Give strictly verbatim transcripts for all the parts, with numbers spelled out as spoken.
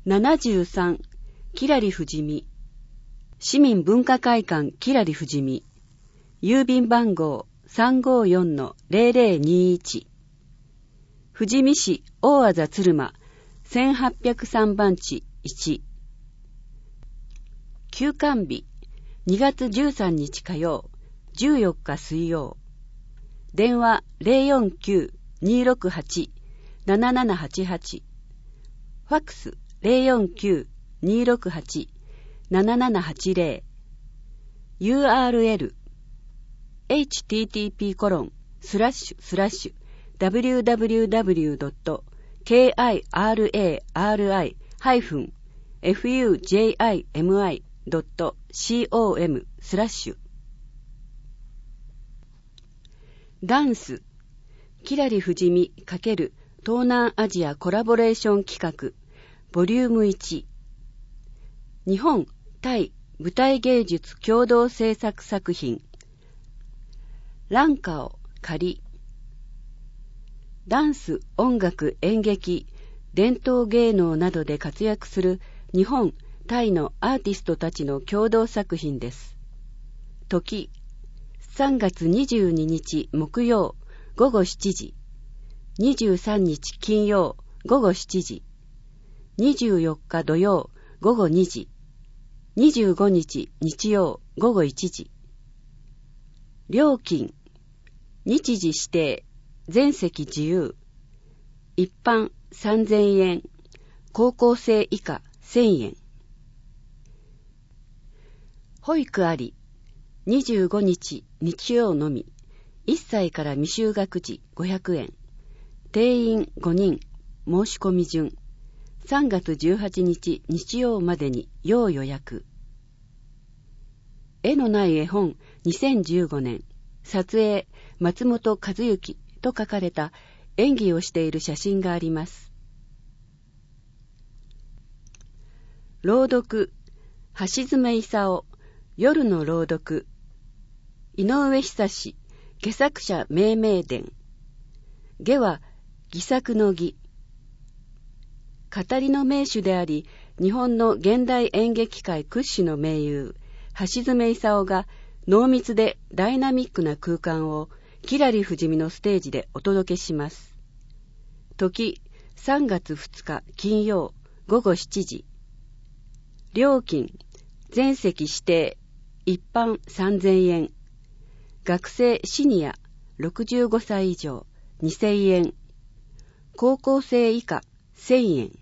ななじゅうさんきらりふじみ市民文化会館きらりふじみ郵便番号 さんごよんのゼロゼロにいち 富士見市大字鶴間せんはっぴゃくさんばんちいち休館日にがつじゅうさんにち火曜じゅうよっか水曜電話 ゼロよんきゅう にーろくはち ななななはちはち ファックス ゼロよんきゅう にーろくはち ななななはちゼロ ユーアールエル エイチティーティーピーコロンスラッシュスラッシュダブリューダブリューダブリュードットケーアイアールエーアールアイハイフンエフユージェーアイエムアイドットコムスラッシュダンスきらりふじみ×東南アジアコラボレーション企画ボリュームいち日本対舞台芸術共同制作作品蘭花を仮ダンス、音楽、演劇、伝統芸能などで活躍する日本、タイのアーティストたちの共同作品です。時、さんがつにじゅうににち木曜午後しちじ、にじゅうさんにち金曜午後しちじ、にじゅうよっか土曜午後にじ、にじゅうごにち日曜午後いちじ。料金、日時指定、全席自由、一般さんぜんえん、高校生以下せんえん。保育あり、にじゅうごにち日曜のみ、いっさいから未就学児ごひゃくえん、定員ごにん、申し込み順、さんがつじゅうはちにち日曜までに要予約。絵のない絵本にせんじゅうごねん、撮影松本和之と書かれた演技をしている写真があります。朗読、橋爪功、夜の朗読、井上久志、戯作者命名伝、下は戯作の戯。語りの名手であり、日本の現代演劇界屈指の名優、橋爪功が濃密でダイナミックな空間をきらりふじみのステージでお届けします。時、さんがつふつか金曜午後しちじ。料金、全席指定、一般さんぜんえん。学生シニアろくじゅうごさい以上にせんえん。高校生以下せんえん。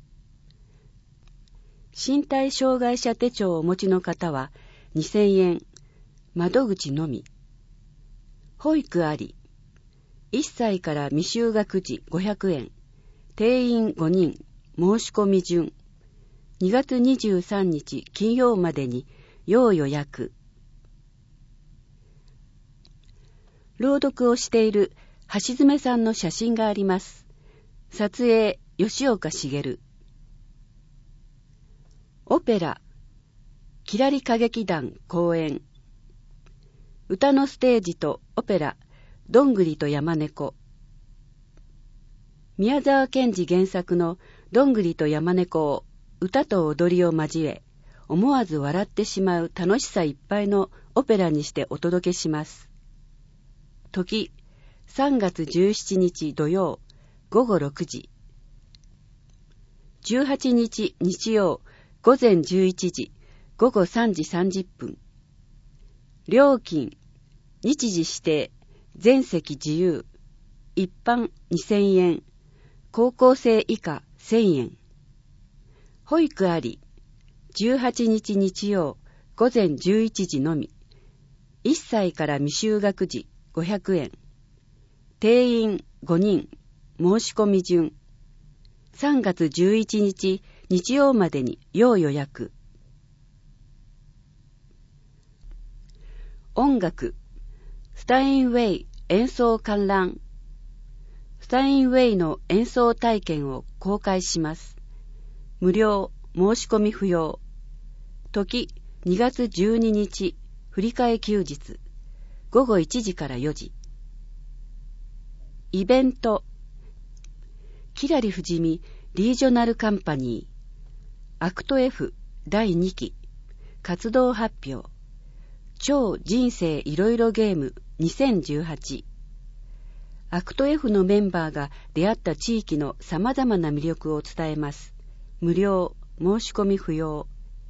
身体障害者手帳をお持ちの方はにせんえん。窓口のみ。保育あり。いっさいから未就学児ごひゃくえん。定員ごにん。申し込み順。にがつにじゅうさんにち金曜までに要予約。朗読をしている橋爪さんの写真があります。撮影、吉岡茂。オペラ、きらり歌劇団公演。歌のステージとオペラ、どんぐりと山猫。宮沢賢治原作のどんぐりと山猫を歌と踊りを交え、思わず笑ってしまう楽しさいっぱいのオペラにしてお届けします。時、さんがつじゅうしちにち土曜午後ろくじ。じゅうはちにち日曜午前じゅういちじ午後さんじさんじゅっぷん。料金、日時指定、全席自由、一般にせんえん、高校生以下せんえん。保育あり、じゅうはちにち日曜午前じゅういちじのみ、いっさいから未就学児ごひゃくえん、定員ごにん、申し込み順、さんがつじゅういちにち日曜までに要予約。音楽、スタインウェイ演奏観覧。スタインウェイの演奏体験を公開します。無料、申し込み不要。時、にがつじゅうににち、振り替え休日。午後いちじからよじ。イベント、きらりふじみリージョナルカンパニー。 アクト F だいにき活動発表超人生いろいろゲームにせんじゅうはち。アクト F のメンバーが出会った地域の様々な魅力を伝えます。無料、申し込み不要。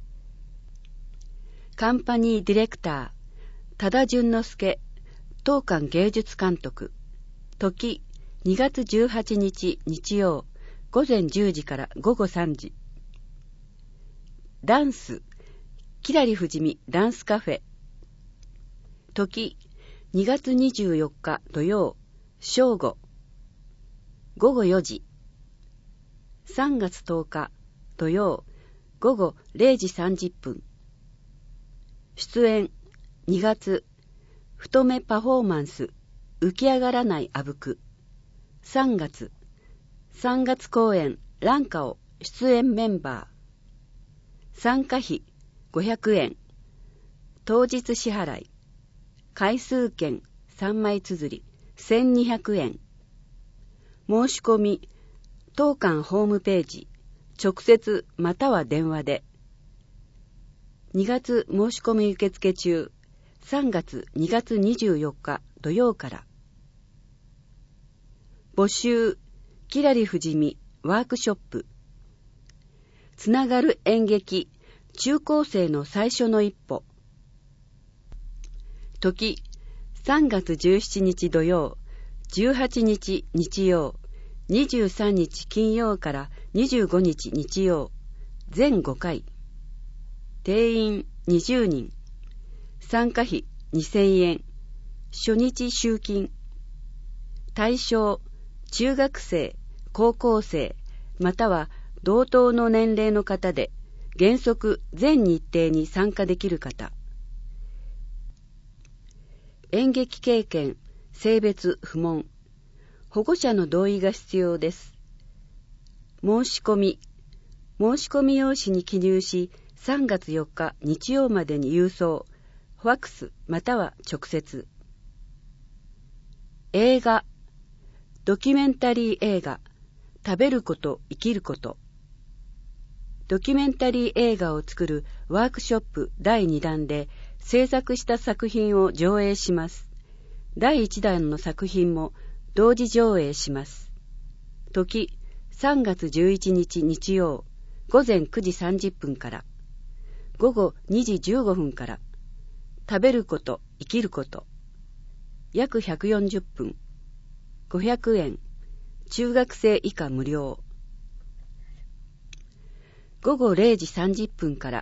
カンパニーディレクター多田淳之介当館芸術監督。時にがつじゅうはちにち日曜午前じゅうじから午後さんじ。ダンスきらりふじみダンスカフェ。時にがつにじゅうよっか土曜正午ごごよじ。さんがつとおか土曜午後れいじさんじゅっぷん。出演にがつ太めパフォーマンス浮き上がらないあぶく。さんがつさんがつ公演ランカオ出演メンバー。参加費ごひゃくえん。当日支払い。回数券さんまい綴りせんにひゃくえん。申し込み当館ホームページ直接または電話で。にがつ申し込み受付中。さんがつにがつにじゅうよっか土曜から。募集きらりふじみワークショップ。つながる演劇中高生の最初の一歩。時さんがつじゅうしちにち土曜じゅうはちにち日曜にじゅうさんにち金曜からにじゅうごにち日曜全ごかい。定員にじゅうにん。参加費にせんえん。初日集金。対象中学生、高校生または同等の年齢の方で原則全日程に参加できる方。演劇経験、性別不問。保護者の同意が必要です。申し込み。申し込み用紙に記入し、さんがつよっか日曜までに郵送、ファックスまたは直接。映画。ドキュメンタリー映画。食べること、生きること。ドキュメンタリー映画を作るワークショップだいにだんで制作した作品を上映します。だいいちだんの作品も同時上映します。時さんがつじゅういちにち日曜ごぜんくじさんじゅっぷんからごごにじじゅうごふんから。食べること、生きること。約ひゃくよんじゅっぷん。ごひゃくえん。中学生以下無料。ごごれいじさんじゅっぷんから。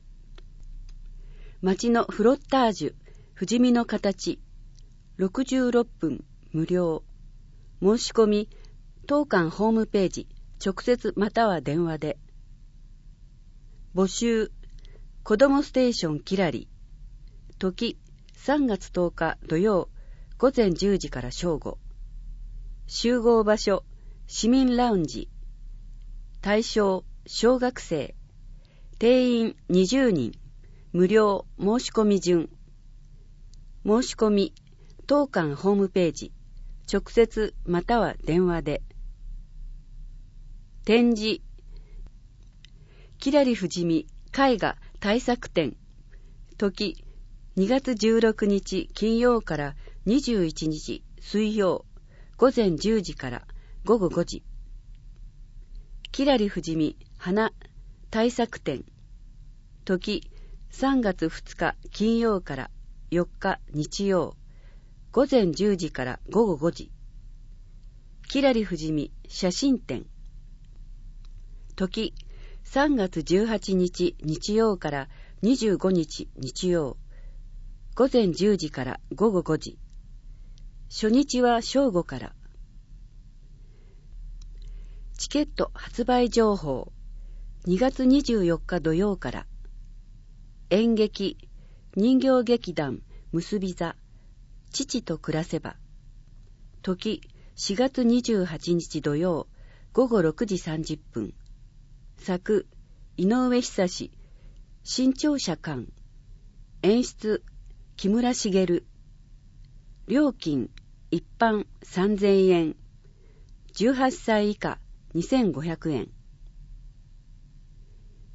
街のフロッタージュ、不死身の形。ろくじゅうろっぷん無料。申し込み、当館ホームページ、直接または電話で。募集、子どもステーションきらり。時、さんがつとおか土曜、ごぜんじゅうじから正午。集合場所、市民ラウンジ。対象、小学生。定員にじゅうにん。無料申し込み順。申し込み、当館ホームページ、直接または電話で。展示。きらりふじみ絵画大作展。時、にがつじゅうろくにち金曜からにじゅういちにち水曜、ごぜんじゅうじからごごごじ。きらりふじみ花大作展。時、さんがつふつか金曜からよっか日曜、ごぜんじゅうじからごごごじ。きらりふじみ写真展。時、さんがつじゅうはちにち日曜からにじゅうごにち日曜、ごぜんじゅうじからごごごじ。初日は正午から。チケット発売情報。にがつにじゅうよっか土曜から。演劇、人形劇団結び座、父と暮らせば。時、しがつにじゅうはちにち土曜、ごごろくじさんじゅっぷん。作、井上久志、新潮社館。演出、木村茂。料金、一般さんぜんえん。じゅうはっさい以下にせんごひゃくえん。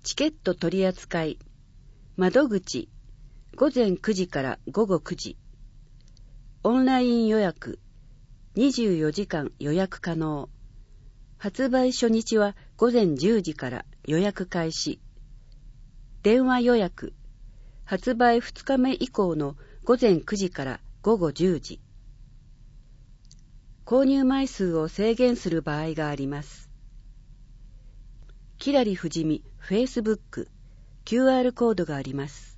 チケット取扱い、窓口、ごぜんくじからごごくじ。オンライン予約、にじゅうよじかん予約可能。発売初日はごぜんじゅうじから予約開始。電話予約、発売ふつかめ以降のごぜんくじからごごじゅうじ。購入枚数を制限する場合があります。キラリ富士見フェイスブック、キューアール コードがあります。